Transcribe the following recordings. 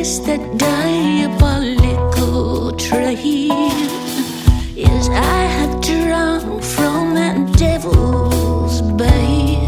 trace that diabolical train is I have drunk from that devil's bay.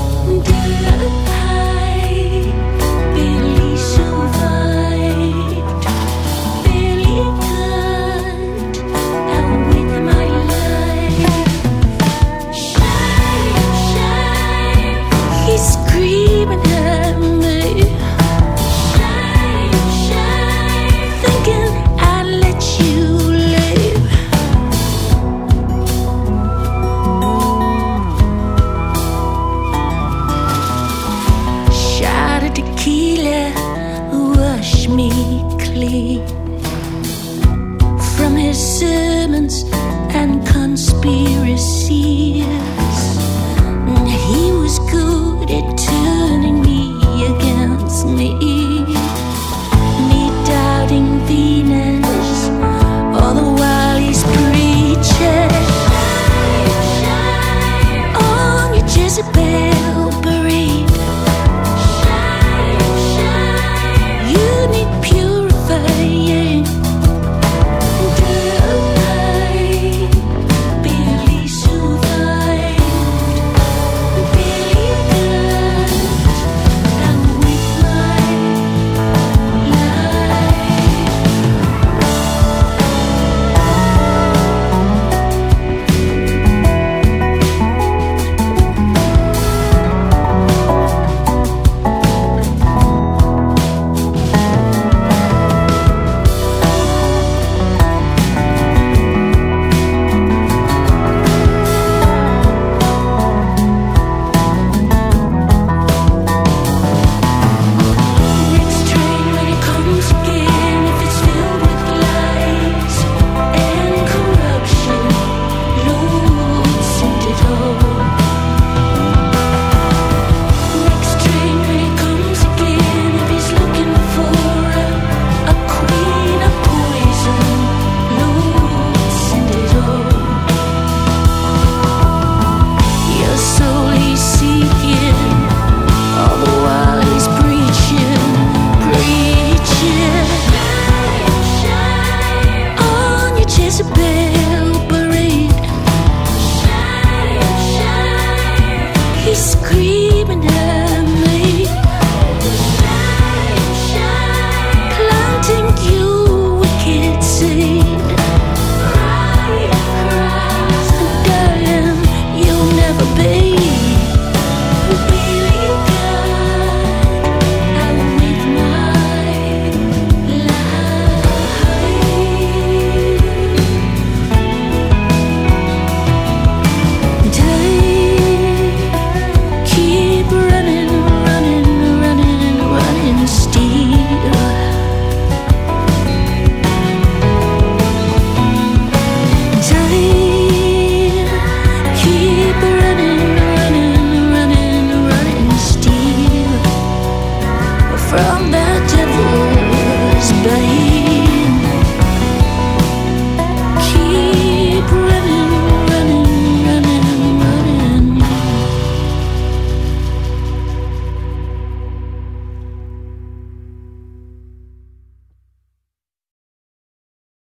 I barely survived, barely got out with my life. Shine, shine, he's screaming at me. Shine, shine, thinking I'd let you live. Shot of tequila, wash me clean from his sermons and conspiracies. He was good at turning me against me doubting Venus, all the while he's preaching on your Jezebel parade. You need purifying. I barely survived, barely got out with my next train when it comes again, if it's filled with lies and corruption, Lord, send it all. Next train when it comes again, if he's looking for a queen of poison, Lord, send it all. Your soul he's seeking, all the while he's preaching on your Jezebel parade. He's screaming at me, planting you wicked seed. Darling, you'll never be. Really got out with my life. Keep running, running, running, running still. Keep running.